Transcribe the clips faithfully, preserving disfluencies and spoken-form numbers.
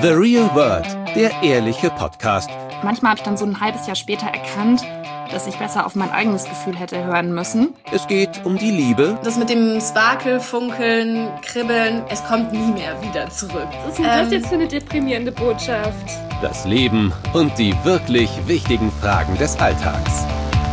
The Real World, der ehrliche Podcast. Manchmal habe ich dann so ein halbes Jahr später erkannt, dass ich besser auf mein eigenes Gefühl hätte hören müssen. Es geht um die Liebe. Das mit dem Sparkel, Funkeln, Kribbeln, es kommt nie mehr wieder zurück. Was ist denn ähm, das jetzt für eine deprimierende Botschaft? Das Leben und die wirklich wichtigen Fragen des Alltags.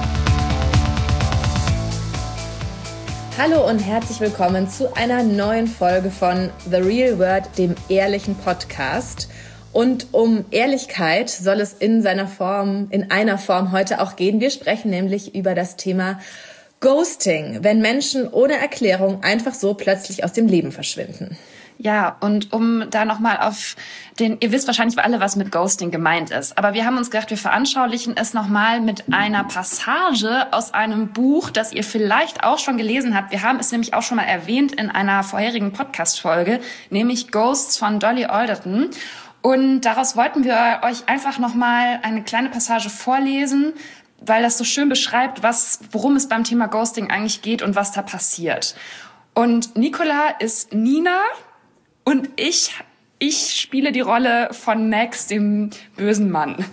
Hallo und herzlich willkommen zu einer neuen Folge von The Real World, dem ehrlichen Podcast. Und um Ehrlichkeit soll es in seiner Form, in einer Form heute auch gehen. Wir sprechen nämlich über das Thema Ghosting, wenn Menschen ohne Erklärung einfach so plötzlich aus dem Leben verschwinden. Ja, und um da nochmal auf den, ihr wisst wahrscheinlich alle, was mit Ghosting gemeint ist, aber wir haben uns gedacht, wir veranschaulichen es nochmal mit einer Passage aus einem Buch, das ihr vielleicht auch schon gelesen habt. Wir haben es nämlich auch schon mal erwähnt in einer vorherigen Podcast-Folge, nämlich Ghosts von Dolly Alderton. Und daraus wollten wir euch einfach nochmal eine kleine Passage vorlesen, weil das so schön beschreibt, was, worum es beim Thema Ghosting eigentlich geht und was da passiert. Und Nicola ist Nina und ich, ich spiele die Rolle von Max, dem bösen Mann.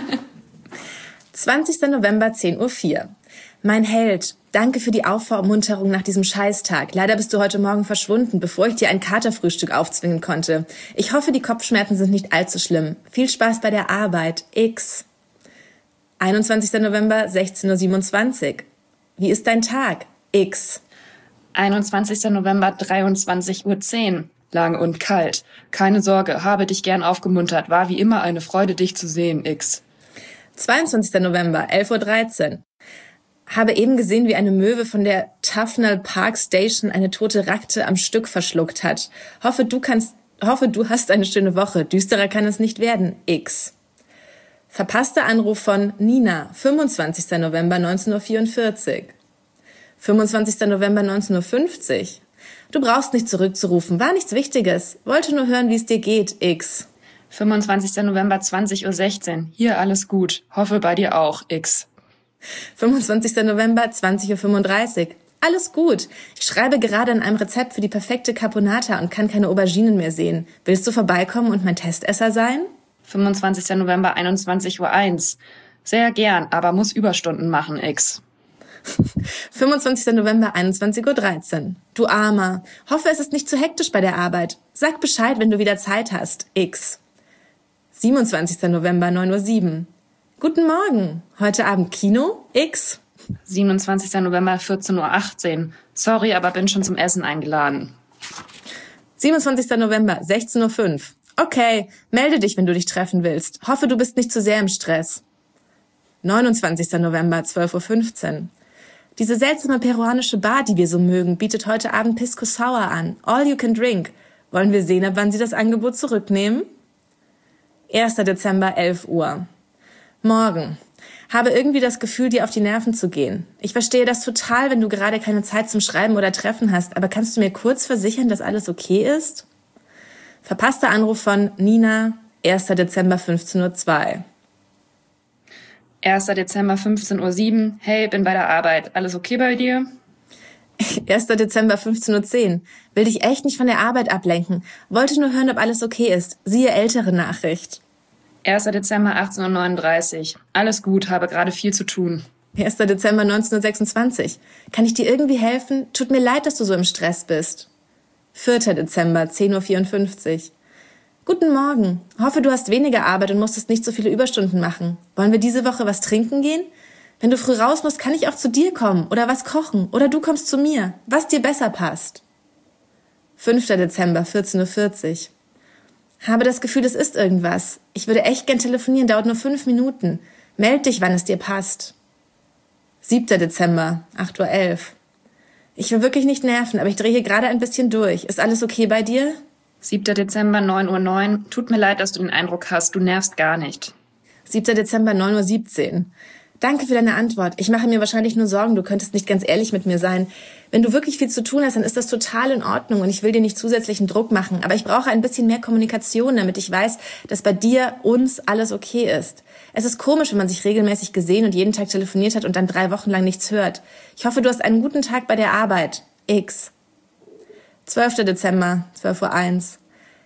zwanzigster November, zehn Uhr vier. Mein Held, danke für die Aufmunterung nach diesem Scheißtag. Leider bist du heute Morgen verschwunden, bevor ich dir ein Katerfrühstück aufzwingen konnte. Ich hoffe, die Kopfschmerzen sind nicht allzu schlimm. Viel Spaß bei der Arbeit. X. einundzwanzigster November, sechzehn Uhr siebenundzwanzig. Wie ist dein Tag? X. einundzwanzigster November, dreiundzwanzig Uhr zehn. Lang und kalt. Keine Sorge, habe dich gern aufgemuntert. War wie immer eine Freude, dich zu sehen, X. zweiundzwanzigster November, elf Uhr dreizehn. Habe eben gesehen, wie eine Möwe von der Tufnell Park Station eine tote Ratte am Stück verschluckt hat. Hoffe, du kannst, hoffe, du hast eine schöne Woche. Düsterer kann es nicht werden, X. Verpasster Anruf von Nina, fünfundzwanzigster November, neunzehn Uhr vierundvierzig. fünfundzwanzigster November, neunzehn Uhr fünfzig. Du brauchst nicht zurückzurufen, war nichts Wichtiges. Wollte nur hören, wie es dir geht, X. fünfundzwanzigster November, zwanzig Uhr sechzehn. Hier alles gut. Hoffe bei dir auch, X. fünfundzwanzigster November, zwanzig Uhr fünfunddreißig. Alles gut. Ich schreibe gerade an einem Rezept für die perfekte Caponata und kann keine Auberginen mehr sehen. Willst du vorbeikommen und mein Testesser sein? fünfundzwanzigster November, einundzwanzig Uhr eins. Sehr gern, aber muss Überstunden machen, X. fünfundzwanzigster November, einundzwanzig Uhr dreizehn. Du Armer. Hoffe, es ist nicht zu hektisch bei der Arbeit. Sag Bescheid, wenn du wieder Zeit hast. X. siebenundzwanzigster November, neun Uhr sieben. Guten Morgen. Heute Abend Kino? X. siebenundzwanzigster November, vierzehn Uhr achtzehn. Sorry, aber bin schon zum Essen eingeladen. siebenundzwanzigster November, sechzehn Uhr fünf. Okay, melde dich, wenn du dich treffen willst. Hoffe, du bist nicht zu sehr im Stress. neunundzwanzigster November, zwölf Uhr fünfzehn. Diese seltsame peruanische Bar, die wir so mögen, bietet heute Abend Pisco Sour an. All you can drink. Wollen wir sehen, ab wann sie das Angebot zurücknehmen? erster Dezember, elf Uhr. Morgen. Habe irgendwie das Gefühl, dir auf die Nerven zu gehen. Ich verstehe das total, wenn du gerade keine Zeit zum Schreiben oder Treffen hast, aber kannst du mir kurz versichern, dass alles okay ist? Verpasster Anruf von Nina, erster Dezember, fünfzehn Uhr zwei. erster Dezember, fünfzehn Uhr sieben. Hey, bin bei der Arbeit. Alles okay bei dir? erster Dezember, fünfzehn Uhr zehn. Will dich echt nicht von der Arbeit ablenken. Wollte nur hören, ob alles okay ist. Siehe ältere Nachricht. erster Dezember, achtzehn Uhr neununddreißig. Alles gut, habe gerade viel zu tun. erster Dezember, neunzehn Uhr sechsundzwanzig. Kann ich dir irgendwie helfen? Tut mir leid, dass du so im Stress bist. vierter Dezember, zehn Uhr vierundfünfzig. Guten Morgen. Hoffe, du hast weniger Arbeit und musstest nicht so viele Überstunden machen. Wollen wir diese Woche was trinken gehen? Wenn du früh raus musst, kann ich auch zu dir kommen oder was kochen oder du kommst zu mir, was dir besser passt. fünfter Dezember, vierzehn Uhr vierzig. Habe das Gefühl, es ist irgendwas. Ich würde echt gern telefonieren, dauert nur fünf Minuten. Meld dich, wann es dir passt. siebter Dezember, acht Uhr elf. Ich will wirklich nicht nerven, aber ich drehe hier gerade ein bisschen durch. Ist alles okay bei dir? siebter Dezember, neun Uhr neun. Tut mir leid, dass du den Eindruck hast, du nervst gar nicht. siebter Dezember, neun Uhr siebzehn. Danke für deine Antwort. Ich mache mir wahrscheinlich nur Sorgen, du könntest nicht ganz ehrlich mit mir sein. Wenn du wirklich viel zu tun hast, dann ist das total in Ordnung und ich will dir nicht zusätzlichen Druck machen. Aber ich brauche ein bisschen mehr Kommunikation, damit ich weiß, dass bei dir, uns alles okay ist. Es ist komisch, wenn man sich regelmäßig gesehen und jeden Tag telefoniert hat und dann drei Wochen lang nichts hört. Ich hoffe, du hast einen guten Tag bei der Arbeit. X. zwölfter Dezember, zwölf Uhr eins.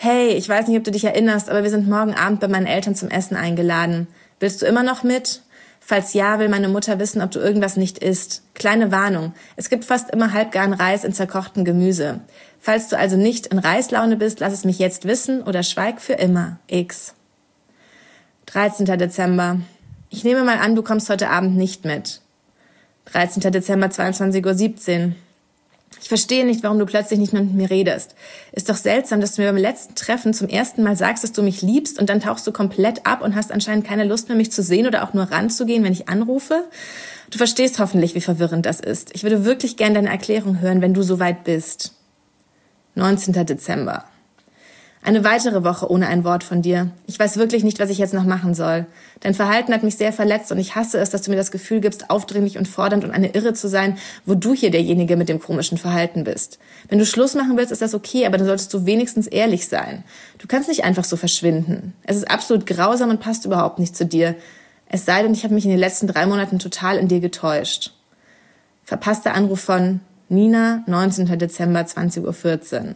Hey, ich weiß nicht, ob du dich erinnerst, aber wir sind morgen Abend bei meinen Eltern zum Essen eingeladen. Willst du immer noch mit? Falls ja, will meine Mutter wissen, ob du irgendwas nicht isst. Kleine Warnung. Es gibt fast immer halbgaren Reis in zerkochtem Gemüse. Falls du also nicht in Reislaune bist, lass es mich jetzt wissen oder schweig für immer. X. dreizehnter Dezember. Ich nehme mal an, du kommst heute Abend nicht mit. dreizehnter Dezember, zweiundzwanzig Uhr siebzehn. Ich verstehe nicht, warum du plötzlich nicht mehr mit mir redest. Ist doch seltsam, dass du mir beim letzten Treffen zum ersten Mal sagst, dass du mich liebst und dann tauchst du komplett ab und hast anscheinend keine Lust mehr, mich zu sehen oder auch nur ranzugehen, wenn ich anrufe. Du verstehst hoffentlich, wie verwirrend das ist. Ich würde wirklich gern deine Erklärung hören, wenn du soweit bist. neunzehnter Dezember. Eine weitere Woche ohne ein Wort von dir. Ich weiß wirklich nicht, was ich jetzt noch machen soll. Dein Verhalten hat mich sehr verletzt und ich hasse es, dass du mir das Gefühl gibst, aufdringlich und fordernd und eine Irre zu sein, wo du hier derjenige mit dem komischen Verhalten bist. Wenn du Schluss machen willst, ist das okay, aber dann solltest du wenigstens ehrlich sein. Du kannst nicht einfach so verschwinden. Es ist absolut grausam und passt überhaupt nicht zu dir. Es sei denn, ich habe mich in den letzten drei Monaten total in dir getäuscht. Verpasster Anruf von Nina, neunzehnter Dezember, zwanzig Uhr vierzehn.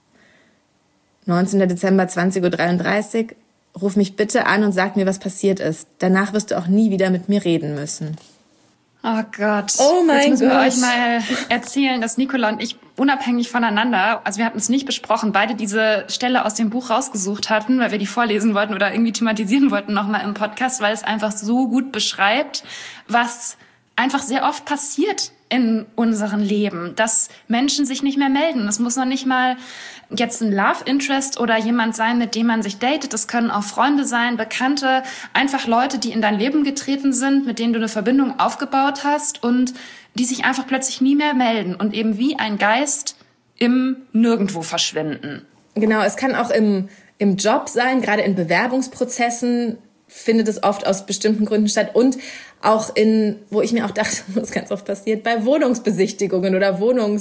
neunzehnter Dezember, zwanzig Uhr dreiunddreißig. Ruf mich bitte an und sag mir, was passiert ist. Danach wirst du auch nie wieder mit mir reden müssen. Oh Gott. Oh mein Jetzt müssen Gott. wir euch mal erzählen, dass Nicola und ich unabhängig voneinander, also wir hatten es nicht besprochen, beide diese Stelle aus dem Buch rausgesucht hatten, weil wir die vorlesen wollten oder irgendwie thematisieren wollten nochmal im Podcast, weil es einfach so gut beschreibt, was einfach sehr oft passiert in unserem Leben, dass Menschen sich nicht mehr melden. Das muss noch nicht mal jetzt ein Love Interest oder jemand sein, mit dem man sich datet. Das können auch Freunde sein, Bekannte, einfach Leute, die in dein Leben getreten sind, mit denen du eine Verbindung aufgebaut hast und die sich einfach plötzlich nie mehr melden und eben wie ein Geist im Nirgendwo verschwinden. Genau, es kann auch im, im Job sein, gerade in Bewerbungsprozessen findet es oft aus bestimmten Gründen statt und auch in, wo ich mir auch dachte, was ganz oft passiert, bei Wohnungsbesichtigungen oder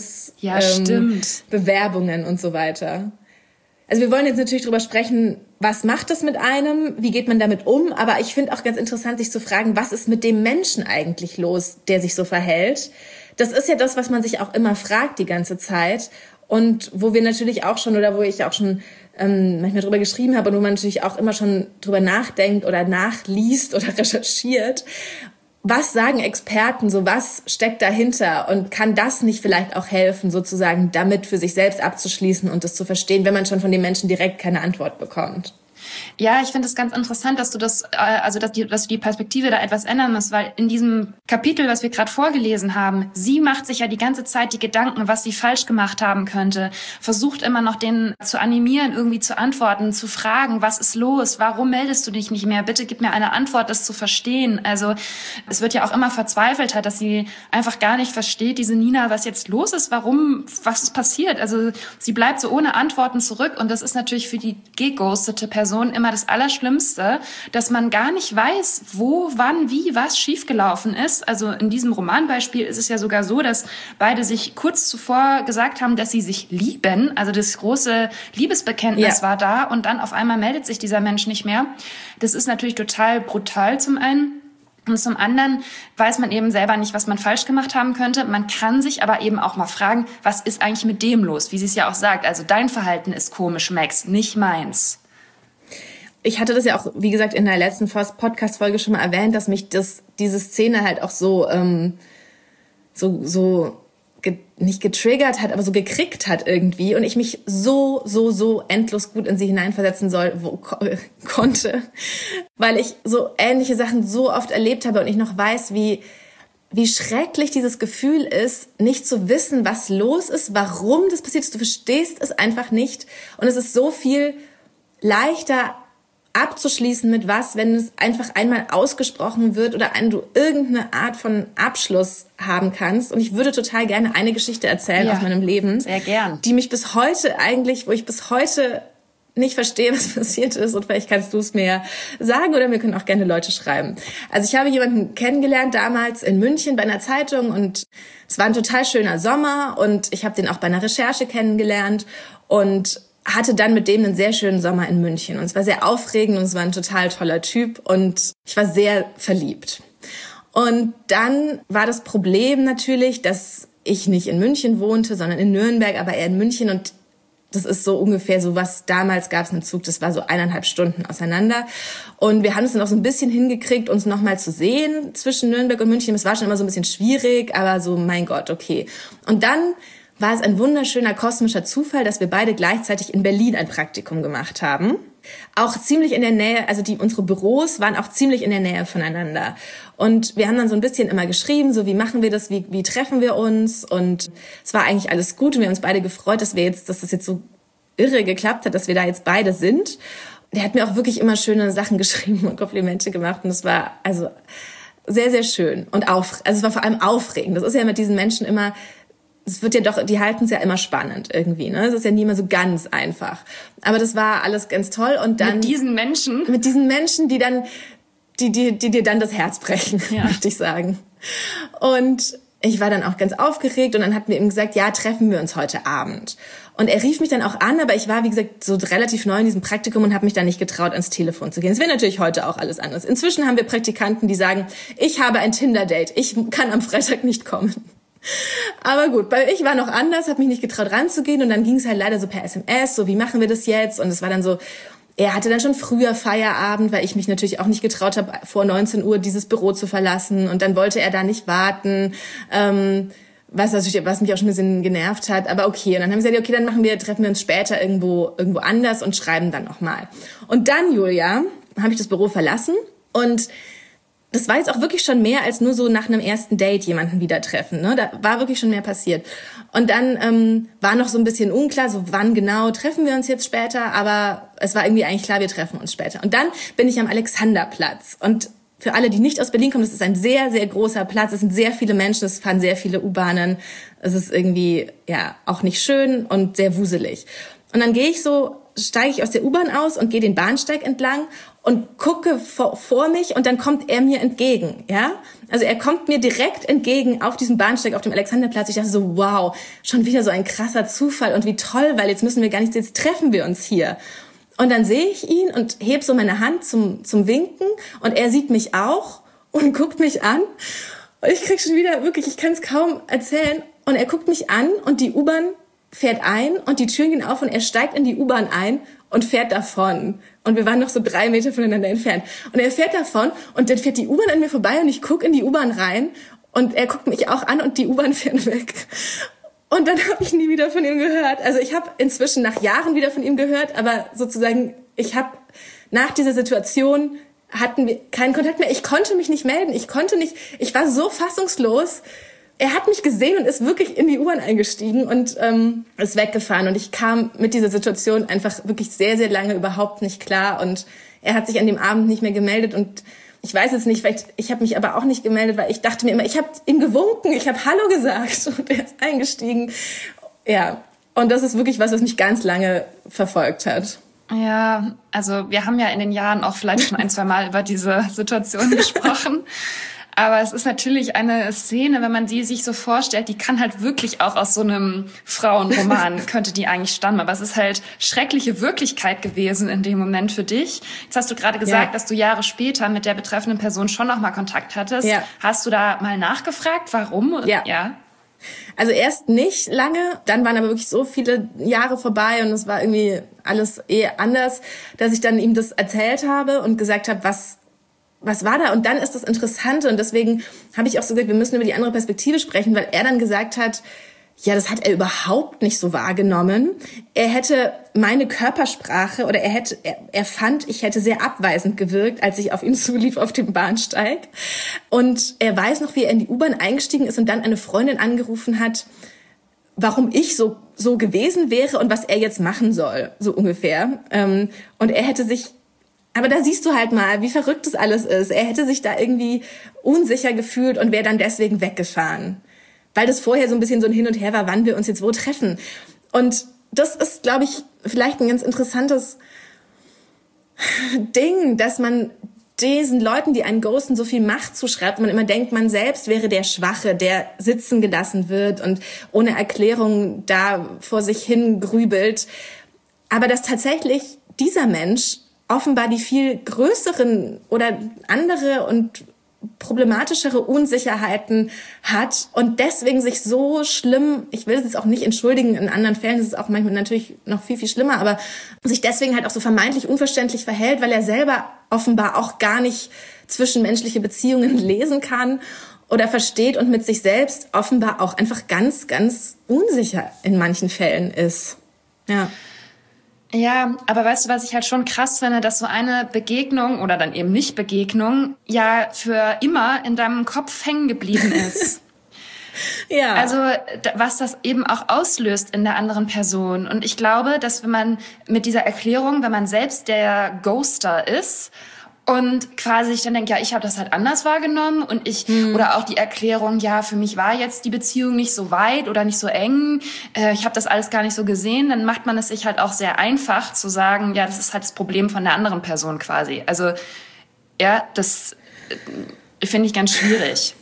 Wohnungsbewerbungen ähm, und so weiter. Also wir wollen jetzt natürlich drüber sprechen, was macht das mit einem, wie geht man damit um, aber ich finde auch ganz interessant, sich zu fragen, was ist mit dem Menschen eigentlich los, der sich so verhält. Das ist ja das, was man sich auch immer fragt die ganze Zeit und wo wir natürlich auch schon oder wo ich auch schon ähm, manchmal drüber geschrieben habe und wo man natürlich auch immer schon drüber nachdenkt oder nachliest oder recherchiert. Was sagen Experten, so was steckt dahinter und kann das nicht vielleicht auch helfen, sozusagen damit für sich selbst abzuschließen und das zu verstehen, wenn man schon von den Menschen direkt keine Antwort bekommt? Ja, ich finde es ganz interessant, dass du das, äh, also dass, die, dass du die Perspektive da etwas ändern musst, weil in diesem Kapitel, was wir gerade vorgelesen haben, sie macht sich ja die ganze Zeit die Gedanken, was sie falsch gemacht haben könnte, versucht immer noch den zu animieren, irgendwie zu antworten, zu fragen, was ist los, warum meldest du dich nicht mehr, bitte gib mir eine Antwort, das zu verstehen. Also es wird ja auch immer verzweifelter, dass sie einfach gar nicht versteht, diese Nina, was jetzt los ist, warum, was ist passiert. Also sie bleibt so ohne Antworten zurück und das ist natürlich für die geghostete Person immer das Allerschlimmste, dass man gar nicht weiß, wo, wann, wie, was schiefgelaufen ist. Also in diesem Romanbeispiel ist es ja sogar so, dass beide sich kurz zuvor gesagt haben, dass sie sich lieben. Also das große Liebesbekenntnis ja. war da und dann auf einmal meldet sich dieser Mensch nicht mehr. Das ist natürlich total brutal zum einen. Und zum anderen weiß man eben selber nicht, was man falsch gemacht haben könnte. Man kann sich aber eben auch mal fragen, was ist eigentlich mit dem los? Wie sie es ja auch sagt. Also dein Verhalten ist komisch, Max, nicht meins. Ich hatte das ja auch, wie gesagt, in der letzten Podcast-Folge schon mal erwähnt, dass mich das diese Szene halt auch so ähm, so so ge- nicht getriggert hat, aber so gekriegt hat irgendwie und ich mich so so so endlos gut in sie hineinversetzen soll wo, ko- konnte, weil ich so ähnliche Sachen so oft erlebt habe und ich noch weiß, wie wie schrecklich dieses Gefühl ist, nicht zu wissen, was los ist, warum das passiert ist. Du verstehst es einfach nicht und es ist so viel leichter abzuschließen mit was, wenn es einfach einmal ausgesprochen wird oder ein, du irgendeine Art von Abschluss haben kannst. Und ich würde total gerne eine Geschichte erzählen ja, aus meinem Leben, sehr gern, die mich bis heute eigentlich, wo ich bis heute nicht verstehe, was passiert ist. Und vielleicht kannst du es mir sagen oder mir können auch gerne Leute schreiben. Also ich habe jemanden kennengelernt damals in München bei einer Zeitung und es war ein total schöner Sommer und ich habe den auch bei einer Recherche kennengelernt und hatte dann mit dem einen sehr schönen Sommer in München. Und es war sehr aufregend und es war ein total toller Typ und ich war sehr verliebt. Und dann war das Problem natürlich, dass ich nicht in München wohnte, sondern in Nürnberg, aber er in München. Und Das ist so ungefähr so, was damals gab es einen Zug, das war so eineinhalb Stunden auseinander. Und wir haben es dann auch so ein bisschen hingekriegt, uns nochmal zu sehen zwischen Nürnberg und München. Es war schon immer so ein bisschen schwierig, aber so, mein Gott, okay. Und dann war es ein wunderschöner kosmischer Zufall, dass wir beide gleichzeitig in Berlin ein Praktikum gemacht haben. Auch ziemlich in der Nähe, also die unsere Büros waren auch ziemlich in der Nähe voneinander. Und wir haben dann so ein bisschen immer geschrieben, so wie machen wir das, wie, wie treffen wir uns? Und es war eigentlich alles gut und wir haben uns beide gefreut, dass wir jetzt, dass das jetzt so irre geklappt hat, dass wir da jetzt beide sind. Der hat mir auch wirklich immer schöne Sachen geschrieben und Komplimente gemacht und es war also sehr, sehr schön und auf, also es war vor allem aufregend. Das ist ja mit diesen Menschen immer, es wird ja doch, die halten es ja immer spannend irgendwie, ne? Es ist ja nie immer so ganz einfach. Aber das war alles ganz toll und dann mit diesen Menschen, mit diesen Menschen, die dann, die, die, die dir dann das Herz brechen, ja. möchte ich sagen. Und ich war dann auch ganz aufgeregt und dann hatten wir ihm gesagt, ja, treffen wir uns heute Abend. Und er rief mich dann auch an, aber ich war, wie gesagt, so relativ neu in diesem Praktikum und habe mich dann nicht getraut, ans Telefon zu gehen. Es wäre natürlich heute auch alles anders. Inzwischen haben wir Praktikanten, die sagen, ich habe ein Tinder-Date, ich kann am Freitag nicht kommen. Aber gut, weil ich war noch anders, habe mich nicht getraut ranzugehen und dann ging es halt leider so per S M S, so wie machen wir das jetzt? Und es war dann so, er hatte dann schon früher Feierabend, weil ich mich natürlich auch nicht getraut habe, vor neunzehn Uhr dieses Büro zu verlassen und dann wollte er da nicht warten, ähm, was, natürlich, was mich auch schon ein bisschen genervt hat, aber okay. Und dann haben wir gesagt, okay, dann machen wir, treffen wir uns später irgendwo, irgendwo anders und schreiben dann nochmal. Und dann, Julia, habe ich das Büro verlassen und das war jetzt auch wirklich schon mehr als nur so nach einem ersten Date jemanden wieder treffen. Ne? Da war wirklich schon mehr passiert. Und dann ähm, war noch so ein bisschen unklar, so wann genau treffen wir uns jetzt später. Aber es war irgendwie eigentlich klar, wir treffen uns später. Und dann bin ich am Alexanderplatz. Und für alle, die nicht aus Berlin kommen, das ist ein sehr, sehr großer Platz. Es sind sehr viele Menschen, es fahren sehr viele U-Bahnen. Es ist irgendwie ja auch nicht schön und sehr wuselig. Und dann gehe ich so, steige ich aus der U-Bahn aus und gehe den Bahnsteig entlang und gucke vor, vor mich und dann kommt er mir entgegen, ja? Also er kommt mir direkt entgegen auf diesem Bahnsteig auf dem Alexanderplatz. Ich dachte so, wow, schon wieder so ein krasser Zufall und wie toll, weil jetzt müssen wir gar nicht, jetzt treffen wir uns hier. Und dann sehe ich ihn und heb so meine Hand zum, zum Winken und er sieht mich auch und guckt mich an. Und ich krieg schon wieder wirklich, ich kann es kaum erzählen. Und er guckt mich an und die U-Bahn fährt ein und die Türen gehen auf und er steigt in die U-Bahn ein und fährt davon. Und wir waren noch so drei Meter voneinander entfernt. Und er fährt davon und dann fährt die U-Bahn an mir vorbei und ich gucke in die U-Bahn rein und er guckt mich auch an und die U-Bahn fährt weg. Und dann habe ich nie wieder von ihm gehört. Also ich habe inzwischen nach Jahren wieder von ihm gehört, aber sozusagen, ich habe nach dieser Situation hatten wir keinen Kontakt mehr. Ich konnte mich nicht melden. Ich konnte nicht, ich war so fassungslos. Er hat mich gesehen und ist wirklich in die U-Bahn eingestiegen und ähm, ist weggefahren. Und ich kam mit dieser Situation einfach wirklich sehr, sehr lange überhaupt nicht klar. Und er hat sich an dem Abend nicht mehr gemeldet. Und ich weiß jetzt nicht, vielleicht, ich habe mich aber auch nicht gemeldet, weil ich dachte mir immer, ich habe ihm gewunken, ich habe Hallo gesagt und er ist eingestiegen. Ja, und das ist wirklich was, was mich ganz lange verfolgt hat. Ja, also wir haben ja in den Jahren auch vielleicht schon ein, zwei Mal über diese Situation gesprochen. Aber es ist natürlich eine Szene, wenn man die sich so vorstellt, die kann halt wirklich auch aus so einem Frauenroman, könnte die eigentlich stammen. Aber es ist halt schreckliche Wirklichkeit gewesen in dem Moment für dich. Jetzt hast du gerade gesagt, ja, dass du Jahre später mit der betreffenden Person schon noch mal Kontakt hattest. Ja. Hast du da mal nachgefragt, warum? Ja. ja. Also erst nicht lange, dann waren aber wirklich so viele Jahre vorbei und es war irgendwie alles eh anders, dass ich dann ihm das erzählt habe und gesagt habe, was was war da? Und dann ist das Interessante und deswegen habe ich auch so gesagt, wir müssen über die andere Perspektive sprechen, weil er dann gesagt hat, ja, das hat er überhaupt nicht so wahrgenommen. Er hätte meine Körpersprache oder er hätte, er, er fand, ich hätte sehr abweisend gewirkt, als ich auf ihn zulief auf dem Bahnsteig. Und er weiß noch, wie er in die U-Bahn eingestiegen ist und dann eine Freundin angerufen hat, warum ich so so gewesen wäre und was er jetzt machen soll, so ungefähr. Und er hätte sich Aber da siehst du halt mal, wie verrückt das alles ist. Er hätte sich da irgendwie unsicher gefühlt und wäre dann deswegen weggefahren. Weil das vorher so ein bisschen so ein Hin und Her war, wann wir uns jetzt wo treffen. Und das ist, glaube ich, vielleicht ein ganz interessantes Ding, dass man diesen Leuten, die einen ghosten, so viel Macht zuschreibt. Man immer denkt, man selbst wäre der Schwache, der sitzen gelassen wird und ohne Erklärung da vor sich hin grübelt. Aber dass tatsächlich dieser Mensch offenbar die viel größeren oder andere und problematischere Unsicherheiten hat und deswegen sich so schlimm, ich will es jetzt auch nicht entschuldigen, in anderen Fällen ist es auch manchmal natürlich noch viel, viel schlimmer, aber sich deswegen halt auch so vermeintlich unverständlich verhält, weil er selber offenbar auch gar nicht zwischenmenschliche Beziehungen lesen kann oder versteht und mit sich selbst offenbar auch einfach ganz, ganz unsicher in manchen Fällen ist. Ja. Ja, aber weißt du, was ich halt schon krass finde, dass so eine Begegnung oder dann eben nicht Begegnung ja für immer in deinem Kopf hängen geblieben ist. Ja. Also was das eben auch auslöst in der anderen Person. Und ich glaube, dass wenn man mit dieser Erklärung, wenn man selbst der Ghoster ist, und quasi ich dann denke, ja, ich habe das halt anders wahrgenommen und ich hm. oder auch die Erklärung, ja, für mich war jetzt die Beziehung nicht so weit oder nicht so eng, äh, ich habe das alles gar nicht so gesehen, dann macht man es sich halt auch sehr einfach zu sagen, ja, das ist halt das Problem von der anderen Person quasi. Also ja, das äh, finde ich ganz schwierig.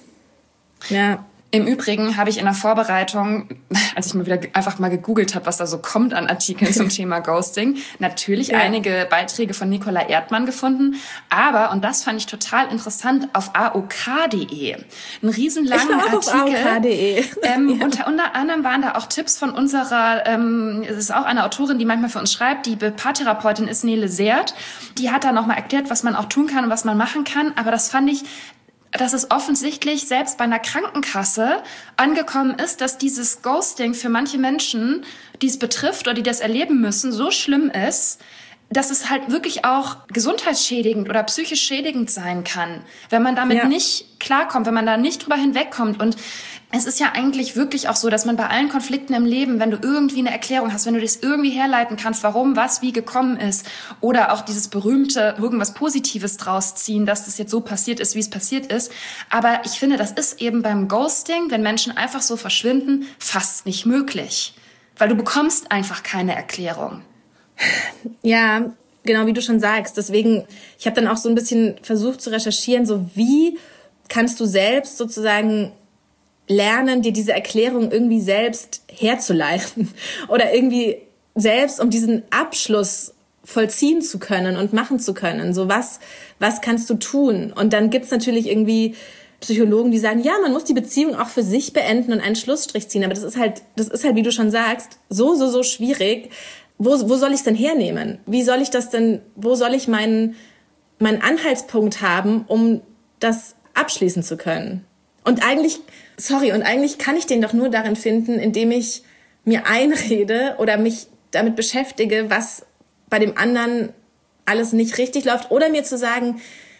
Ja. Im Übrigen habe ich in der Vorbereitung, als ich mal wieder einfach mal gegoogelt habe, was da so kommt an Artikeln zum Thema Ghosting, natürlich ja. einige Beiträge von Nicola Erdmann gefunden. Aber, und das fand ich total interessant, auf A O K punkt de. Ein riesenlanger ich war auch Artikel. Auf A O K punkt de. Ähm, ja. unter, unter anderem waren da auch Tipps von unserer, ähm, es ist auch eine Autorin, die manchmal für uns schreibt, die Paartherapeutin ist Nele Seert. Die hat da nochmal erklärt, was man auch tun kann und was man machen kann. Aber das fand ich, dass es offensichtlich selbst bei einer Krankenkasse angekommen ist, dass dieses Ghosting für manche Menschen, die es betrifft oder die das erleben müssen, so schlimm ist, dass es halt wirklich auch gesundheitsschädigend oder psychisch schädigend sein kann, wenn man damit ja. nicht klarkommt, wenn man da nicht drüber hinwegkommt. Und es ist ja eigentlich wirklich auch so, dass man bei allen Konflikten im Leben, wenn du irgendwie eine Erklärung hast, wenn du das irgendwie herleiten kannst, warum, was, wie gekommen ist, oder auch dieses berühmte irgendwas Positives draus ziehen, dass das jetzt so passiert ist, wie es passiert ist. Aber ich finde, das ist eben beim Ghosting, wenn Menschen einfach so verschwinden, fast nicht möglich. Weil du bekommst einfach keine Erklärung. Ja, genau wie du schon sagst. Deswegen, ich habe dann auch so ein bisschen versucht zu recherchieren, so wie kannst du selbst sozusagen lernen, dir diese Erklärung irgendwie selbst herzuleiten oder irgendwie selbst, um diesen Abschluss vollziehen zu können und machen zu können. So was, was kannst du tun? Und dann gibt's natürlich irgendwie Psychologen, die sagen, ja, man muss die Beziehung auch für sich beenden und einen Schlussstrich ziehen. Aber das ist halt, das ist halt, wie du schon sagst, so, so, so schwierig. Wo, wo soll ich es denn hernehmen? Wie soll ich das denn, wo soll ich meinen, meinen Anhaltspunkt haben, um das abschließen zu können? Und eigentlich, sorry, und eigentlich kann ich den doch nur darin finden, indem ich mir einrede oder mich damit beschäftige, was bei dem anderen alles nicht richtig läuft. Oder mir zu sagen,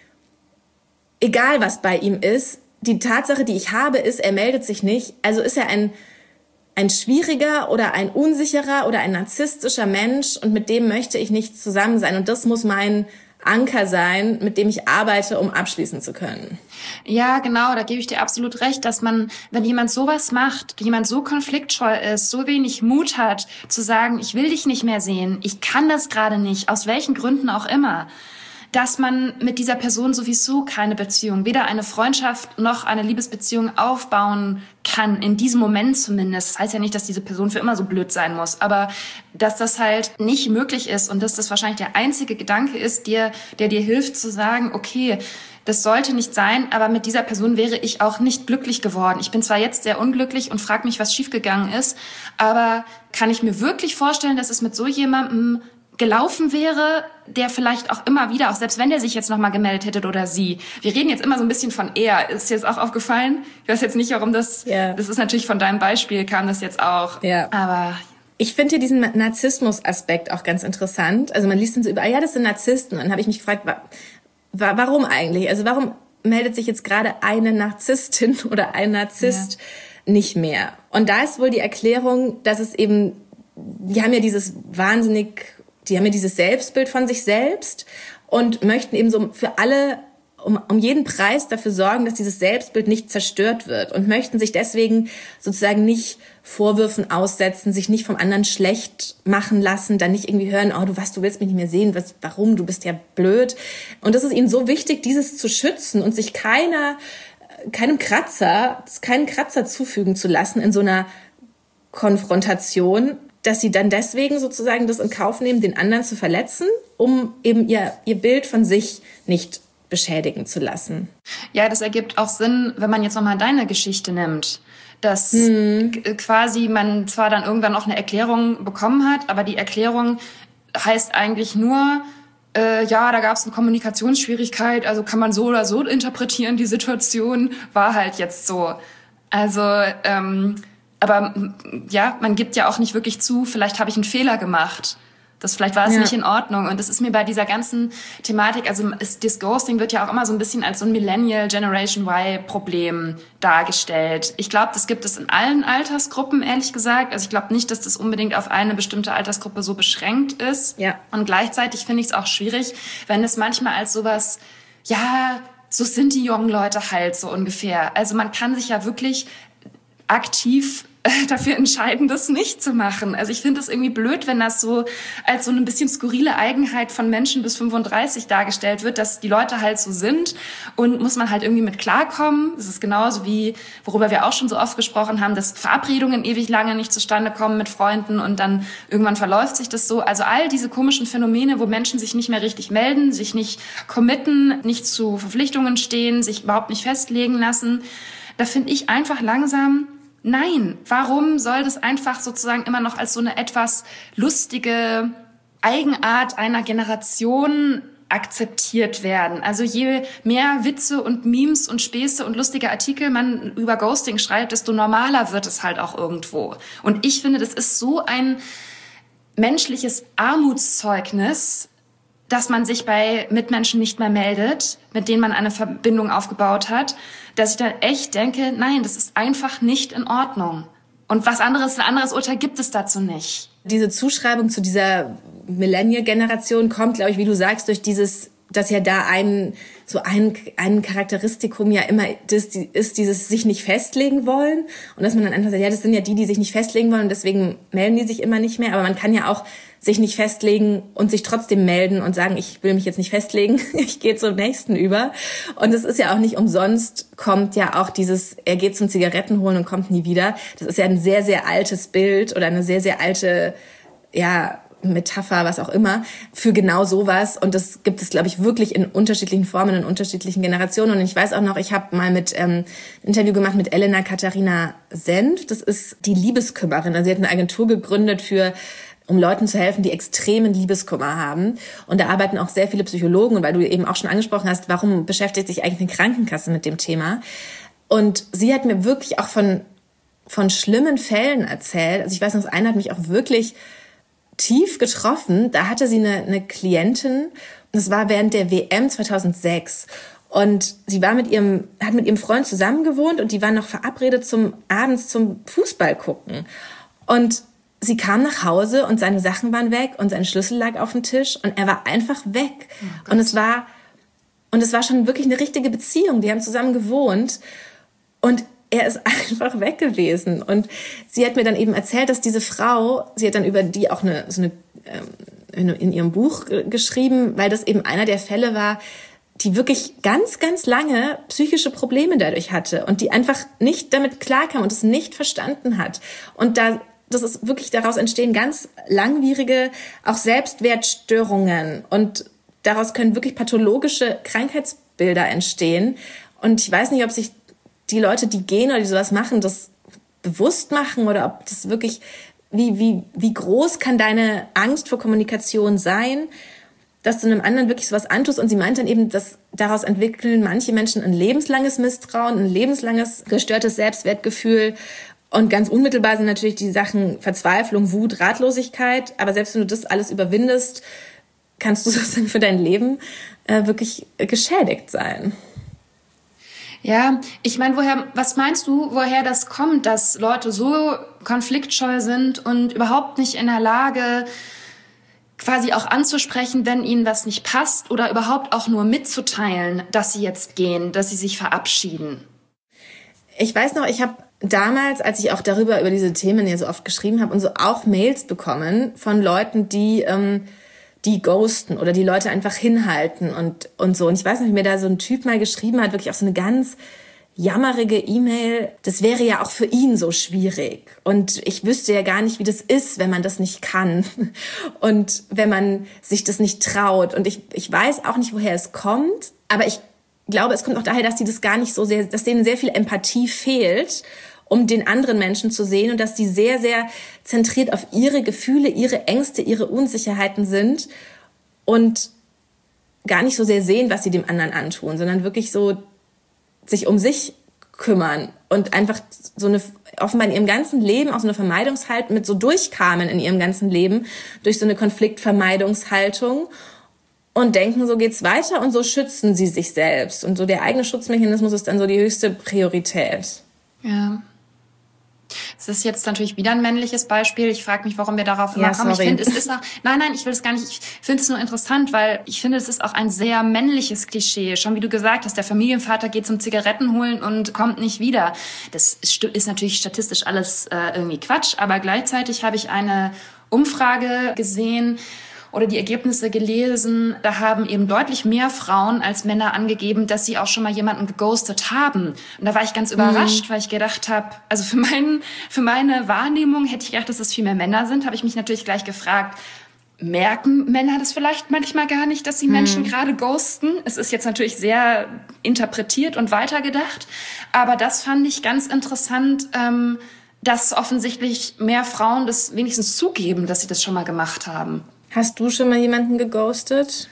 egal was bei ihm ist, die Tatsache, die ich habe, ist, er meldet sich nicht. Also ist er ein, ein schwieriger oder ein unsicherer oder ein narzisstischer Mensch und mit dem möchte ich nicht zusammen sein. Und das muss mein Anker sein, mit dem ich arbeite, um abschließen zu können. Ja, genau, da gebe ich dir absolut recht, dass man, wenn jemand sowas macht, jemand so konfliktscheu ist, so wenig Mut hat, zu sagen, ich will dich nicht mehr sehen, ich kann das gerade nicht, aus welchen Gründen auch immer, dass man mit dieser Person sowieso keine Beziehung, weder eine Freundschaft noch eine Liebesbeziehung aufbauen kann, in diesem Moment zumindest. Das heißt ja nicht, dass diese Person für immer so blöd sein muss, aber dass das halt nicht möglich ist und dass das wahrscheinlich der einzige Gedanke ist, der, der dir hilft zu sagen, okay, das sollte nicht sein, aber mit dieser Person wäre ich auch nicht glücklich geworden. Ich bin zwar jetzt sehr unglücklich und frage mich, was schiefgegangen ist, aber kann ich mir wirklich vorstellen, dass es mit so jemandem gelaufen wäre, der vielleicht auch immer wieder, auch selbst wenn der sich jetzt nochmal gemeldet hätte oder sie. Wir reden jetzt immer so ein bisschen von er. Ist dir jetzt auch aufgefallen? Ich weiß jetzt nicht, warum das, yeah. das ist natürlich von deinem Beispiel, kam das jetzt auch. Ja. Aber ich finde hier diesen Narzissmus-Aspekt auch ganz interessant. Also man liest dann so über, ja, das sind Narzissten. Und dann habe ich mich gefragt, wa- wa- warum eigentlich? Also warum meldet sich jetzt gerade eine Narzisstin oder ein Narzisst ja. nicht mehr? Und da ist wohl die Erklärung, dass es eben, die haben ja dieses wahnsinnig Die haben ja dieses Selbstbild von sich selbst und möchten eben so für alle, um, um jeden Preis dafür sorgen, dass dieses Selbstbild nicht zerstört wird und möchten sich deswegen sozusagen nicht Vorwürfen aussetzen, sich nicht vom anderen schlecht machen lassen, dann nicht irgendwie hören, oh, du was, du willst mich nicht mehr sehen, was, warum, du bist ja blöd. Und das ist ihnen so wichtig, dieses zu schützen und sich keiner, keinem Kratzer, keinen Kratzer zufügen zu lassen in so einer Konfrontation, dass sie dann deswegen sozusagen das in Kauf nehmen, den anderen zu verletzen, um eben ihr, ihr Bild von sich nicht beschädigen zu lassen. Ja, das ergibt auch Sinn, wenn man jetzt nochmal deine Geschichte nimmt. Dass hm. quasi man zwar dann irgendwann auch eine Erklärung bekommen hat, aber die Erklärung heißt eigentlich nur, äh, ja, da gab es eine Kommunikationsschwierigkeit, also kann man so oder so interpretieren, die Situation war halt jetzt so. Also, ähm, aber ja, man gibt ja auch nicht wirklich zu, vielleicht habe ich einen Fehler gemacht. Das vielleicht war es ja. nicht in Ordnung. Und das ist mir bei dieser ganzen Thematik, also ist, das Ghosting wird ja auch immer so ein bisschen als so ein Millennial Generation Y-Problem dargestellt. Ich glaube, das gibt es in allen Altersgruppen, ehrlich gesagt. Also ich glaube nicht, dass das unbedingt auf eine bestimmte Altersgruppe so beschränkt ist. Ja. Und gleichzeitig finde ich es auch schwierig, wenn es manchmal als sowas, ja, so sind die jungen Leute halt so ungefähr. Also man kann sich ja wirklich aktiv dafür entscheiden, das nicht zu machen. Also ich finde es irgendwie blöd, wenn das so als so eine bisschen skurrile Eigenheit von Menschen bis fünfunddreißig dargestellt wird, dass die Leute halt so sind und muss man halt irgendwie mit klarkommen. Das ist genauso wie, worüber wir auch schon so oft gesprochen haben, dass Verabredungen ewig lange nicht zustande kommen mit Freunden und dann irgendwann verläuft sich das so. Also all diese komischen Phänomene, wo Menschen sich nicht mehr richtig melden, sich nicht committen, nicht zu Verpflichtungen stehen, sich überhaupt nicht festlegen lassen, da finde ich einfach langsam, nein, warum soll das einfach sozusagen immer noch als so eine etwas lustige Eigenart einer Generation akzeptiert werden? Also je mehr Witze und Memes und Späße und lustige Artikel man über Ghosting schreibt, desto normaler wird es halt auch irgendwo. Und ich finde, das ist so ein menschliches Armutszeugnis, dass man sich bei Mitmenschen nicht mehr meldet, mit denen man eine Verbindung aufgebaut hat, dass ich dann echt denke, nein, das ist einfach nicht in Ordnung. Und was anderes, ein anderes Urteil gibt es dazu nicht. Diese Zuschreibung zu dieser Millennial-Generation kommt, glaube ich, wie du sagst, durch dieses, dass ja da ein so ein, ein Charakteristikum ja immer das, die, ist, dieses sich nicht festlegen wollen. Und dass man dann einfach sagt, ja, das sind ja die, die sich nicht festlegen wollen und deswegen melden die sich immer nicht mehr. Aber man kann ja auch sich nicht festlegen und sich trotzdem melden und sagen, ich will mich jetzt nicht festlegen, ich gehe zum nächsten über. Und es ist ja auch nicht umsonst, kommt ja auch dieses, er geht zum Zigaretten holen und kommt nie wieder. Das ist ja ein sehr, sehr altes Bild oder eine sehr, sehr alte, ja, Metapher, was auch immer, für genau sowas. Und das gibt es, glaube ich, wirklich in unterschiedlichen Formen, in unterschiedlichen Generationen. Und ich weiß auch noch, ich habe mal mit ähm, ein Interview gemacht mit Elena Katharina Senf. Das ist die Liebeskümmerin. Also sie hat eine Agentur gegründet für um Leuten zu helfen, die extremen Liebeskummer haben. Und da arbeiten auch sehr viele Psychologen. Und weil du eben auch schon angesprochen hast, warum beschäftigt sich eigentlich eine Krankenkasse mit dem Thema? Und sie hat mir wirklich auch von von schlimmen Fällen erzählt. Also ich weiß noch, das eine hat mich auch wirklich tief getroffen. Da hatte sie eine, eine Klientin, das war während der W M zweitausendsechs. Und sie war mit ihrem, hat mit ihrem Freund zusammen gewohnt und die waren noch verabredet zum abends zum Fußball gucken. Und sie kam nach Hause und seine Sachen waren weg und sein Schlüssel lag auf dem Tisch und er war einfach weg. Oh und es war, und es war schon wirklich eine richtige Beziehung. Die haben zusammen gewohnt und er ist einfach weg gewesen. Und sie hat mir dann eben erzählt, dass diese Frau, sie hat dann über die auch eine, so eine, ähm, in ihrem Buch geschrieben, weil das eben einer der Fälle war, die wirklich ganz, ganz lange psychische Probleme dadurch hatte und die einfach nicht damit klarkam und es nicht verstanden hat. Und da, das ist wirklich, daraus entstehen ganz langwierige, auch Selbstwertstörungen und daraus können wirklich pathologische Krankheitsbilder entstehen. Und ich weiß nicht, ob sich die Leute, die gehen oder die sowas machen, das bewusst machen oder ob das wirklich, wie, wie, wie groß kann deine Angst vor Kommunikation sein, dass du einem anderen wirklich sowas antust. Und sie meint dann eben, dass daraus entwickeln manche Menschen ein lebenslanges Misstrauen, ein lebenslanges gestörtes Selbstwertgefühl. Und ganz unmittelbar sind natürlich die Sachen Verzweiflung, Wut, Ratlosigkeit. Aber selbst wenn du das alles überwindest, kannst du sozusagen für dein Leben äh, wirklich geschädigt sein. Ja, ich meine, woher, was meinst du, woher das kommt, dass Leute so konfliktscheu sind und überhaupt nicht in der Lage, quasi auch anzusprechen, wenn ihnen was nicht passt oder überhaupt auch nur mitzuteilen, dass sie jetzt gehen, dass sie sich verabschieden? Ich weiß noch, ich habe damals, als ich auch darüber, über diese Themen ja so oft geschrieben habe und so auch Mails bekommen von Leuten, die ähm, die ghosten oder die Leute einfach hinhalten und und so. Und ich weiß nicht, wie mir da so ein Typ mal geschrieben hat, wirklich auch so eine ganz jammerige E-Mail, das wäre ja auch für ihn so schwierig. Und ich wüsste ja gar nicht, wie das ist, wenn man das nicht kann und wenn man sich das nicht traut. Und ich, ich weiß auch nicht, woher es kommt, aber ich glaube, es kommt auch daher, dass die das gar nicht so sehr, dass denen sehr viel Empathie fehlt, um den anderen Menschen zu sehen und dass die sehr, sehr zentriert auf ihre Gefühle, ihre Ängste, ihre Unsicherheiten sind und gar nicht so sehr sehen, was sie dem anderen antun, sondern wirklich so sich um sich kümmern und einfach so eine, offenbar in ihrem ganzen Leben auch so eine Vermeidungshaltung mit so durchkamen in ihrem ganzen Leben durch so eine Konfliktvermeidungshaltung und denken, so geht's weiter und so schützen sie sich selbst und so der eigene Schutzmechanismus ist dann so die höchste Priorität. Ja. Es ist jetzt natürlich wieder ein männliches Beispiel. Ich frage mich, warum wir darauf ja, kommen. Sorry. Ich finde, es ist auch, nein, nein, ich will es gar nicht. Ich finde es nur interessant, weil ich finde, es ist auch ein sehr männliches Klischee. Schon wie du gesagt hast, der Familienvater geht zum Zigaretten holen und kommt nicht wieder. Das ist, ist natürlich statistisch alles äh, irgendwie Quatsch, aber gleichzeitig habe ich eine Umfrage gesehen, oder die Ergebnisse gelesen, da haben eben deutlich mehr Frauen als Männer angegeben, dass sie auch schon mal jemanden geghostet haben. Und da war ich ganz überrascht, mhm. weil ich gedacht habe, also für, meinen, für meine Wahrnehmung hätte ich gedacht, dass es viel mehr Männer sind, habe ich mich natürlich gleich gefragt, merken Männer das vielleicht manchmal gar nicht, dass sie mhm. Menschen gerade ghosten? Es ist jetzt natürlich sehr interpretiert und weitergedacht, aber das fand ich ganz interessant, ähm, dass offensichtlich mehr Frauen das wenigstens zugeben, dass sie das schon mal gemacht haben. Hast du schon mal jemanden geghostet?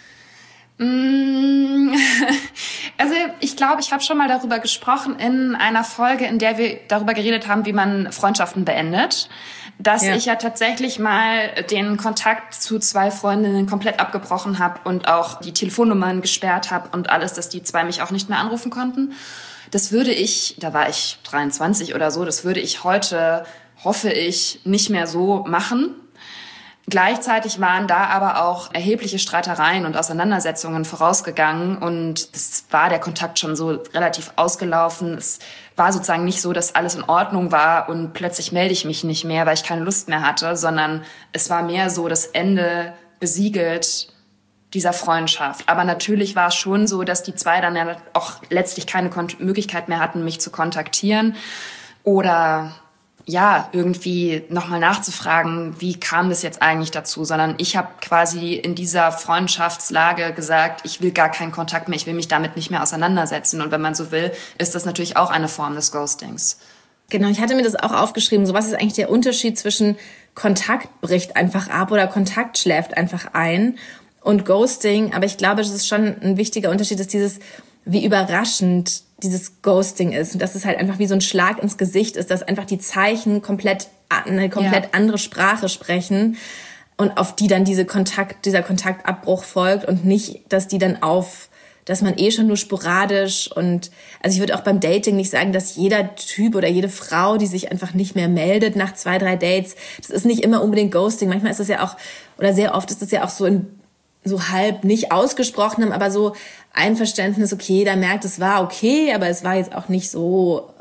Also ich glaube, ich habe schon mal darüber gesprochen in einer Folge, in der wir darüber geredet haben, wie man Freundschaften beendet. Dass ja. ich ja tatsächlich mal den Kontakt zu zwei Freundinnen komplett abgebrochen habe und auch die Telefonnummern gesperrt habe und alles, dass die zwei mich auch nicht mehr anrufen konnten. Das würde ich, da war ich dreiundzwanzig oder so, das würde ich heute, hoffe ich, nicht mehr so machen. Gleichzeitig waren da aber auch erhebliche Streitereien und Auseinandersetzungen vorausgegangen und es war der Kontakt schon so relativ ausgelaufen. Es war sozusagen nicht so, dass alles in Ordnung war und plötzlich melde ich mich nicht mehr, weil ich keine Lust mehr hatte, sondern es war mehr so das Ende besiegelt dieser Freundschaft. Aber natürlich war es schon so, dass die zwei dann ja auch letztlich keine Kon- Möglichkeit mehr hatten, mich zu kontaktieren oder ja, irgendwie nochmal nachzufragen, wie kam das jetzt eigentlich dazu, sondern ich habe quasi in dieser Freundschaftslage gesagt, ich will gar keinen Kontakt mehr, ich will mich damit nicht mehr auseinandersetzen. Und wenn man so will, ist das natürlich auch eine Form des Ghostings. Genau, ich hatte mir das auch aufgeschrieben. So, was ist eigentlich der Unterschied zwischen Kontakt bricht einfach ab oder Kontakt schläft einfach ein und Ghosting? Aber ich glaube, das ist schon ein wichtiger Unterschied, dass dieses, wie überraschend dieses Ghosting ist und dass es halt einfach wie so ein Schlag ins Gesicht ist, dass einfach die Zeichen komplett eine komplett ja. andere Sprache sprechen und auf die dann diese Kontakt, dieser Kontaktabbruch folgt und nicht, dass die dann auf, dass man eh schon nur sporadisch und, also ich würde auch beim Dating nicht sagen, dass jeder Typ oder jede Frau, die sich einfach nicht mehr meldet nach zwei, drei Dates, das ist nicht immer unbedingt Ghosting. Manchmal ist es ja auch, oder sehr oft ist es ja auch so in so halb nicht ausgesprochenem, aber so Einverständnis, okay, da merkt, es war okay, aber es war jetzt auch nicht so,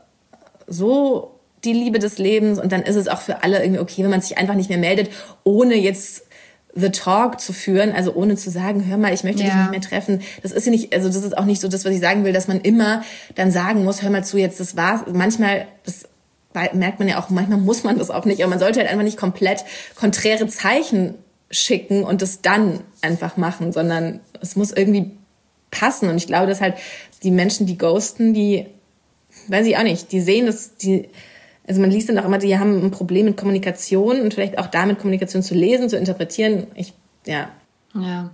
so die Liebe des Lebens und dann ist es auch für alle irgendwie okay, wenn man sich einfach nicht mehr meldet, ohne jetzt the talk zu führen, also ohne zu sagen, hör mal, ich möchte ja. dich nicht mehr treffen. Das ist ja nicht, also das ist auch nicht so das, was ich sagen will, dass man immer dann sagen muss, hör mal zu, jetzt, das war's. Manchmal, das merkt man ja auch, manchmal muss man das auch nicht, aber man sollte halt einfach nicht komplett konträre Zeichen schicken und das dann einfach machen, sondern es muss irgendwie passen. Und ich glaube, dass halt die Menschen, die ghosten, die, weiß ich auch nicht, die sehen das, die, also man liest dann auch immer, die haben ein Problem mit Kommunikation und vielleicht auch damit Kommunikation zu lesen, zu interpretieren. Ich, ja. Ja.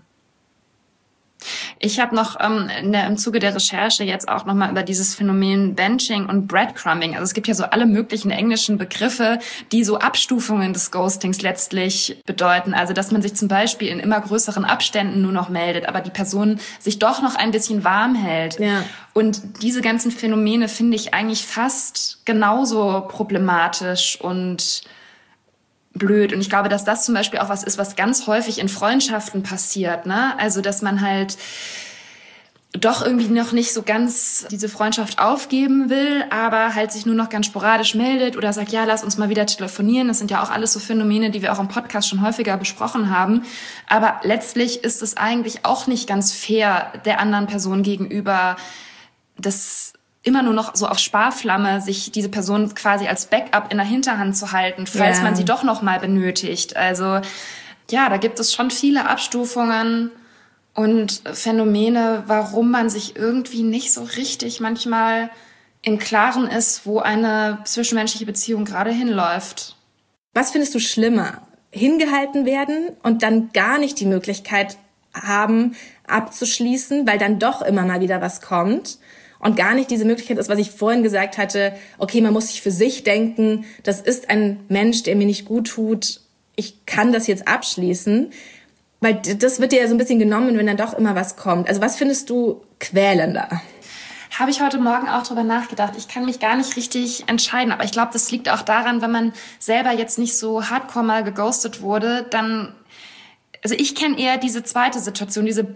Ich habe noch ähm, in der, im Zuge der Recherche jetzt auch nochmal über dieses Phänomen Benching und Breadcrumbing. Also es gibt ja so alle möglichen englischen Begriffe, die so Abstufungen des Ghostings letztlich bedeuten. Also dass man sich zum Beispiel in immer größeren Abständen nur noch meldet, aber die Person sich doch noch ein bisschen warm hält. Ja. Und diese ganzen Phänomene finde ich eigentlich fast genauso problematisch und blöd. Und ich glaube, dass das zum Beispiel auch was ist, was ganz häufig in Freundschaften passiert, ne? Also, dass man halt doch irgendwie noch nicht so ganz diese Freundschaft aufgeben will, aber halt sich nur noch ganz sporadisch meldet oder sagt, ja, lass uns mal wieder telefonieren. Das sind ja auch alles so Phänomene, die wir auch im Podcast schon häufiger besprochen haben. Aber letztlich ist es eigentlich auch nicht ganz fair der anderen Person gegenüber, das immer nur noch so auf Sparflamme, sich diese Person quasi als Backup in der Hinterhand zu halten, falls ja. man sie doch noch mal benötigt. Also ja, da gibt es schon viele Abstufungen und Phänomene, warum man sich irgendwie nicht so richtig manchmal im Klaren ist, wo eine zwischenmenschliche Beziehung gerade hinläuft. Was findest du schlimmer? Hingehalten werden und dann gar nicht die Möglichkeit haben, abzuschließen, weil dann doch immer mal wieder was kommt und gar nicht diese Möglichkeit ist, was ich vorhin gesagt hatte, okay, man muss sich für sich denken, das ist ein Mensch, der mir nicht gut tut, ich kann das jetzt abschließen, weil das wird dir ja so ein bisschen genommen, wenn dann doch immer was kommt. Also was findest du quälender? Habe ich heute Morgen auch drüber nachgedacht. Ich kann mich gar nicht richtig entscheiden, aber ich glaube, das liegt auch daran, wenn man selber jetzt nicht so hardcore mal geghostet wurde, dann, also ich kenne eher diese zweite Situation, diese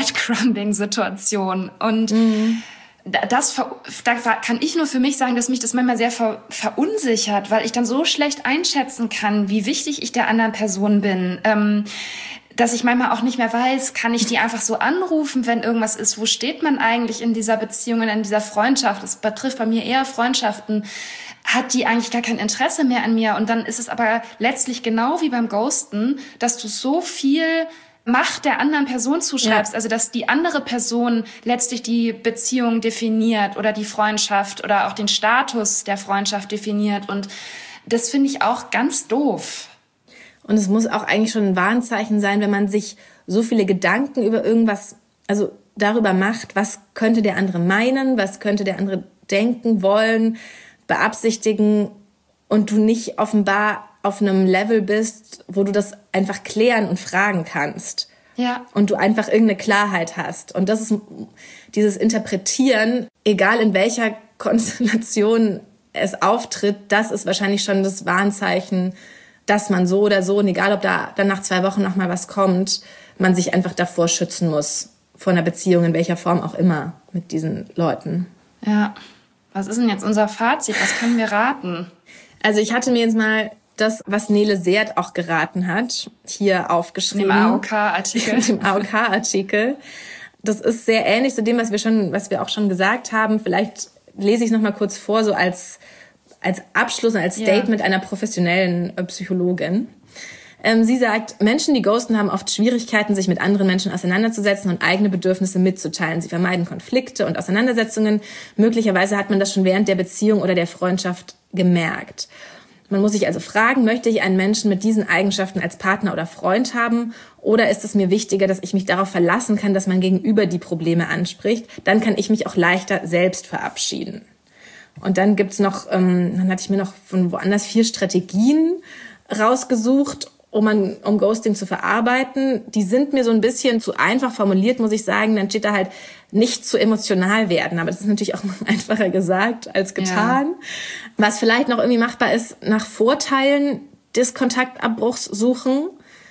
Breadcrumbing-Situation und mhm. das, da kann ich nur für mich sagen, dass mich das manchmal sehr ver, verunsichert, weil ich dann so schlecht einschätzen kann, wie wichtig ich der anderen Person bin, ähm, dass ich manchmal auch nicht mehr weiß, kann ich die einfach so anrufen, wenn irgendwas ist? Wo steht man eigentlich in dieser Beziehung, in dieser Freundschaft? Das betrifft bei mir eher Freundschaften. Hat die eigentlich gar kein Interesse mehr an mir? Und dann ist es aber letztlich genau wie beim Ghosten, dass du so viel Macht der anderen Person zuschreibst. Ja. Also, dass die andere Person letztlich die Beziehung definiert oder die Freundschaft oder auch den Status der Freundschaft definiert. Und das finde ich auch ganz doof. Und es muss auch eigentlich schon ein Warnzeichen sein, wenn man sich so viele Gedanken über irgendwas, also darüber macht, was könnte der andere meinen, was könnte der andere denken, wollen, beabsichtigen und du nicht offenbar auf einem Level bist, wo du das einfach klären und fragen kannst. Ja. Und du einfach irgendeine Klarheit hast. Und das ist dieses Interpretieren, egal in welcher Konstellation es auftritt, das ist wahrscheinlich schon das Warnzeichen, dass man so oder so, und egal ob da dann nach zwei Wochen noch mal was kommt, man sich einfach davor schützen muss, vor einer Beziehung, in welcher Form auch immer, mit diesen Leuten. Ja, was ist denn jetzt unser Fazit? Was können wir raten? Also ich hatte mir jetzt mal das, was Nele Seert auch geraten hat, hier aufgeschrieben. Im A O K-Artikel. Im A O K-Artikel. Das ist sehr ähnlich zu dem, was wir schon, was wir auch schon gesagt haben. Vielleicht lese ich es noch mal kurz vor, so als als Abschluss, als Statement ja. einer professionellen Psychologin. Ähm, sie sagt, Menschen, die ghosten, haben oft Schwierigkeiten, sich mit anderen Menschen auseinanderzusetzen und eigene Bedürfnisse mitzuteilen. Sie vermeiden Konflikte und Auseinandersetzungen. Möglicherweise hat man das schon während der Beziehung oder der Freundschaft gemerkt. Man muss sich also fragen, möchte ich einen Menschen mit diesen Eigenschaften als Partner oder Freund haben? Oder ist es mir wichtiger, dass ich mich darauf verlassen kann, dass mein Gegenüber die Probleme anspricht? Dann kann ich mich auch leichter selbst verabschieden. Und dann gibt's noch, ähm, dann hatte ich mir noch von woanders vier Strategien rausgesucht, um, man, um Ghosting zu verarbeiten. Die sind mir so ein bisschen zu einfach formuliert, muss ich sagen. Dann steht da halt, nicht zu emotional werden. Aber das ist natürlich auch einfacher gesagt als getan. Ja. Was vielleicht noch irgendwie machbar ist, nach Vorteilen des Kontaktabbruchs suchen,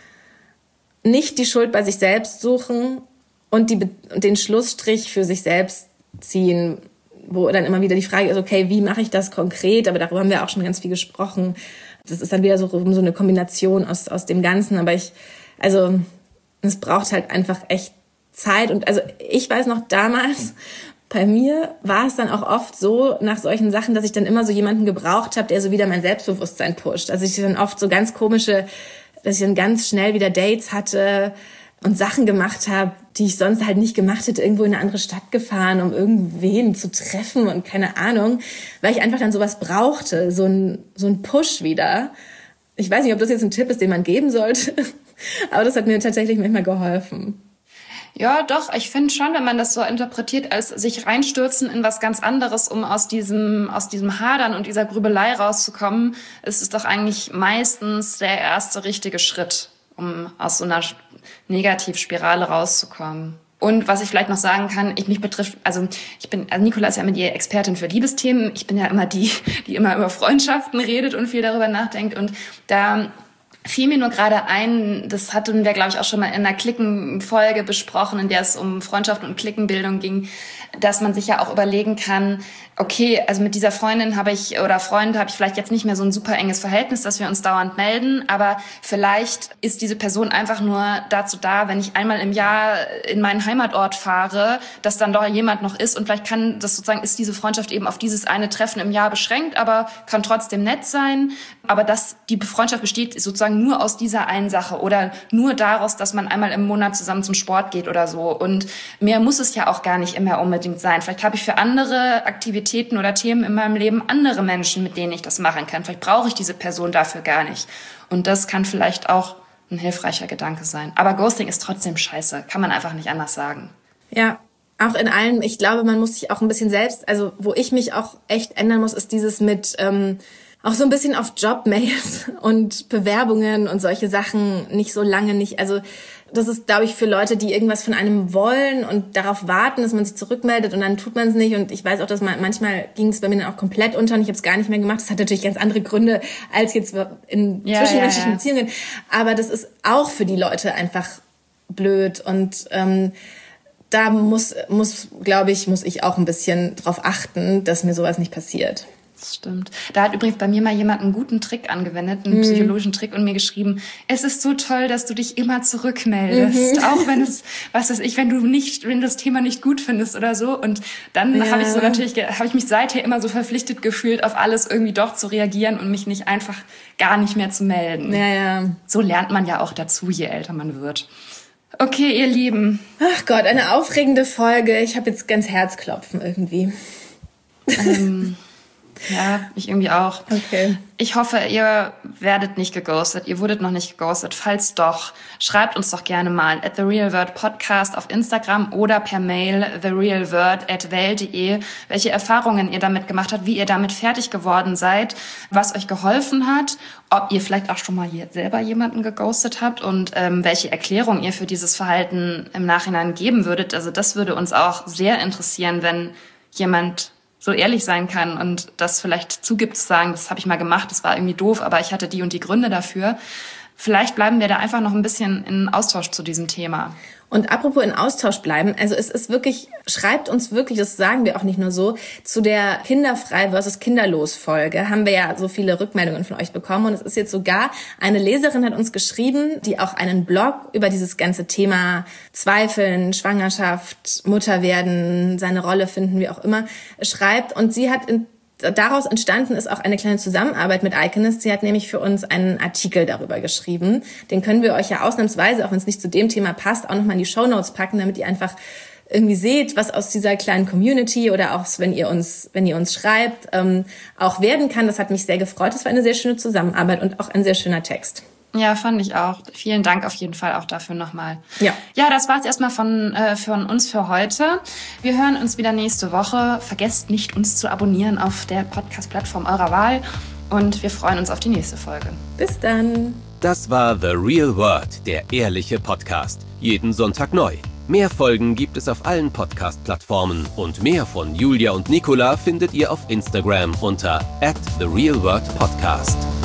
nicht die Schuld bei sich selbst suchen und die, den Schlussstrich für sich selbst ziehen, wo dann immer wieder die Frage ist, okay, wie mache ich das konkret? Aber darüber haben wir auch schon ganz viel gesprochen. Das ist dann wieder so, so eine Kombination aus, aus dem Ganzen. Aber ich, also, es braucht halt einfach echt Zeit. Und also, ich weiß noch damals, bei mir war es dann auch oft so, nach solchen Sachen, dass ich dann immer so jemanden gebraucht habe, der so wieder mein Selbstbewusstsein pusht. Also ich dann oft so ganz komische, dass ich dann ganz schnell wieder Dates hatte und Sachen gemacht habe, die ich sonst halt nicht gemacht hätte, irgendwo in eine andere Stadt gefahren, um irgendwen zu treffen und keine Ahnung, weil ich einfach dann sowas brauchte, so ein so ein Push wieder. Ich weiß nicht, ob das jetzt ein Tipp ist, den man geben sollte, aber das hat mir tatsächlich manchmal geholfen. Ja, doch, ich finde schon, wenn man das so interpretiert, als sich reinstürzen in was ganz anderes, um aus diesem aus diesem Hadern und dieser Grübelei rauszukommen, ist es doch eigentlich meistens der erste richtige Schritt, um aus so einer Negativspirale rauszukommen. Und was ich vielleicht noch sagen kann, ich mich betrifft, also ich bin, also Nicola ist ja immer die Expertin für Liebesthemen. Ich bin ja immer die, die immer über Freundschaften redet und viel darüber nachdenkt. Und da fiel mir nur gerade ein, das hatten wir, glaube ich, auch schon mal in einer Klickenfolge besprochen, in der es um Freundschaften und Klickenbildung ging, dass man sich ja auch überlegen kann, okay, also mit dieser Freundin habe ich oder Freund habe ich vielleicht jetzt nicht mehr so ein super enges Verhältnis, dass wir uns dauernd melden, aber vielleicht ist diese Person einfach nur dazu da, wenn ich einmal im Jahr in meinen Heimatort fahre, dass dann doch jemand noch ist und vielleicht kann das sozusagen, ist diese Freundschaft eben auf dieses eine Treffen im Jahr beschränkt, aber kann trotzdem nett sein, aber dass die Freundschaft besteht sozusagen nur aus dieser einen Sache oder nur daraus, dass man einmal im Monat zusammen zum Sport geht oder so und mehr muss es ja auch gar nicht immer unbedingt sein. Vielleicht habe ich für andere Aktivitäten oder Themen in meinem Leben andere Menschen, mit denen ich das machen kann. Vielleicht brauche ich diese Person dafür gar nicht. Und das kann vielleicht auch ein hilfreicher Gedanke sein. Aber Ghosting ist trotzdem scheiße. Kann man einfach nicht anders sagen. Ja, auch in allem, ich glaube, man muss sich auch ein bisschen selbst, also wo ich mich auch echt ändern muss, ist dieses mit ähm, auch so ein bisschen auf Jobmails und Bewerbungen und solche Sachen nicht so lange nicht, also das ist, glaube ich, für Leute, die irgendwas von einem wollen und darauf warten, dass man sich zurückmeldet und dann tut man es nicht. Und ich weiß auch, dass man, manchmal ging es bei mir dann auch komplett unter und ich habe es gar nicht mehr gemacht. Das hat natürlich ganz andere Gründe als jetzt in ja, zwischenmenschlichen ja, ja. Beziehungen. Aber das ist auch für die Leute einfach blöd und ähm, da muss, muss, glaube ich, muss ich auch ein bisschen drauf achten, dass mir sowas nicht passiert. Das stimmt. Da hat übrigens bei mir mal jemand einen guten Trick angewendet, einen mhm. psychologischen Trick und mir geschrieben, es ist so toll, dass du dich immer zurückmeldest, mhm. auch wenn es, was weiß ich, wenn du nicht, wenn du das Thema nicht gut findest oder so. Und dann ja. habe ich so natürlich, habe ich mich seither immer so verpflichtet gefühlt, auf alles irgendwie doch zu reagieren und mich nicht einfach gar nicht mehr zu melden. Ja, ja. So lernt man ja auch dazu, je älter man wird. Okay, ihr Lieben. Ach Gott, eine aufregende Folge. Ich habe jetzt ganz Herzklopfen irgendwie. Ähm. Ja, ich irgendwie auch. Okay. Ich hoffe, ihr werdet nicht geghostet. Ihr wurdet noch nicht geghostet. Falls doch, schreibt uns doch gerne mal at the real word podcast auf Instagram oder per Mail the real word at well punkt de, welche Erfahrungen ihr damit gemacht habt, wie ihr damit fertig geworden seid, was euch geholfen hat, ob ihr vielleicht auch schon mal hier selber jemanden geghostet habt und ähm, welche Erklärung ihr für dieses Verhalten im Nachhinein geben würdet. Also das würde uns auch sehr interessieren, wenn jemand so ehrlich sein kann und das vielleicht zugibt, zu sagen, das habe ich mal gemacht, das war irgendwie doof, aber ich hatte die und die Gründe dafür. Vielleicht bleiben wir da einfach noch ein bisschen in Austausch zu diesem Thema. Und apropos in Austausch bleiben, also es ist wirklich, schreibt uns wirklich, das sagen wir auch nicht nur so, zu der Kinderfrei versus Kinderlos Folge haben wir ja so viele Rückmeldungen von euch bekommen und es ist jetzt sogar, eine Leserin hat uns geschrieben, die auch einen Blog über dieses ganze Thema Zweifeln, Schwangerschaft, Mutterwerden, seine Rolle finden, wie auch immer, schreibt und sie hat in Daraus entstanden ist auch eine kleine Zusammenarbeit mit Iconist. Sie hat nämlich für uns einen Artikel darüber geschrieben. Den können wir euch ja ausnahmsweise, auch wenn es nicht zu dem Thema passt, auch nochmal in die Shownotes packen, damit ihr einfach irgendwie seht, was aus dieser kleinen Community oder auch wenn ihr uns, wenn ihr uns schreibt, ähm, auch werden kann. Das hat mich sehr gefreut. Das war eine sehr schöne Zusammenarbeit und auch ein sehr schöner Text. Ja, fand ich auch. Vielen Dank auf jeden Fall auch dafür nochmal. Ja. Ja, das war's erstmal von, äh, von uns für heute. Wir hören uns wieder nächste Woche. Vergesst nicht, uns zu abonnieren auf der Podcast-Plattform eurer Wahl. Und wir freuen uns auf die nächste Folge. Bis dann. Das war The Real Word, der ehrliche Podcast. Jeden Sonntag neu. Mehr Folgen gibt es auf allen Podcast-Plattformen. Und mehr von Julia und Nicola findet ihr auf Instagram unter at the real word podcast.